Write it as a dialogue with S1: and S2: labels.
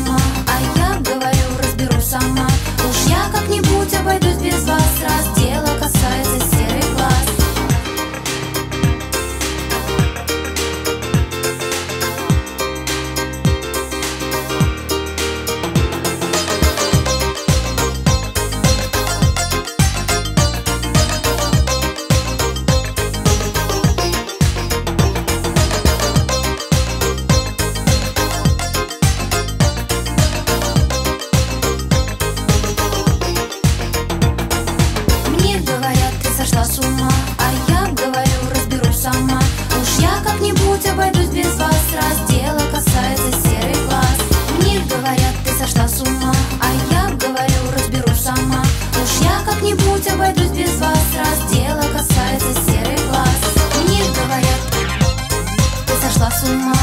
S1: ума, а я говорю, разберусь сама. Уж я как-нибудь обойдусь без вас, раз дело касается серых глаз. Сошла с ума, а я говорю, разберусь сама. Уж я как-нибудь обойдусь без вас, раз дело касается серых глаз. Мне говорят, ты сошла с ума, а я говорю, разберусь сама. Уж я как-нибудь обойдусь без вас, раз дело касается серых глаз. Мне говорят, ты сошла с ума,